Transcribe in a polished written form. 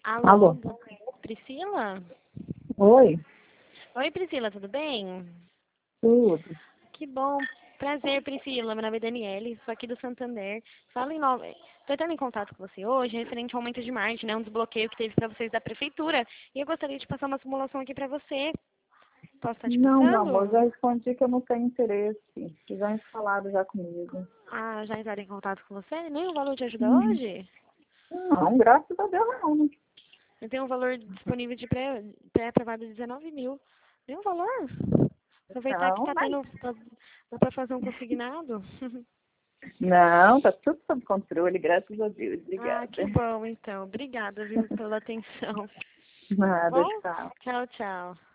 Alô, Alô? Priscila? Oi, Oi, Priscila, tudo bem? tudo. Que bom. Prazer, Priscila. Meu nome é Daniele, sou aqui do Santander. Fala em nome. Estou entrando em contato com você hoje, referente ao aumento de margem, né? Um desbloqueio que teve para vocês da prefeitura. E eu gostaria de passar uma simulação aqui para você. Posso estar te Não, meu amor, passando? já respondi que eu não tenho interesse. Que já falaram já comigo. Ah, já entraram em contato com você? Nem o valor de ajuda Uhum. hoje? Não, graças a Deus não. Eu tenho um valor disponível de pré-aprovado de 19 mil. Nem um valor? Aproveitar que Não, tá mas... tendo. Dá para fazer um consignado? Não, tá tudo sob controle, graças a Deus. Ah, Obrigada. que bom, então. Obrigada, viu, pela atenção. Tá Nada, bom? tchau. Tchau, tchau.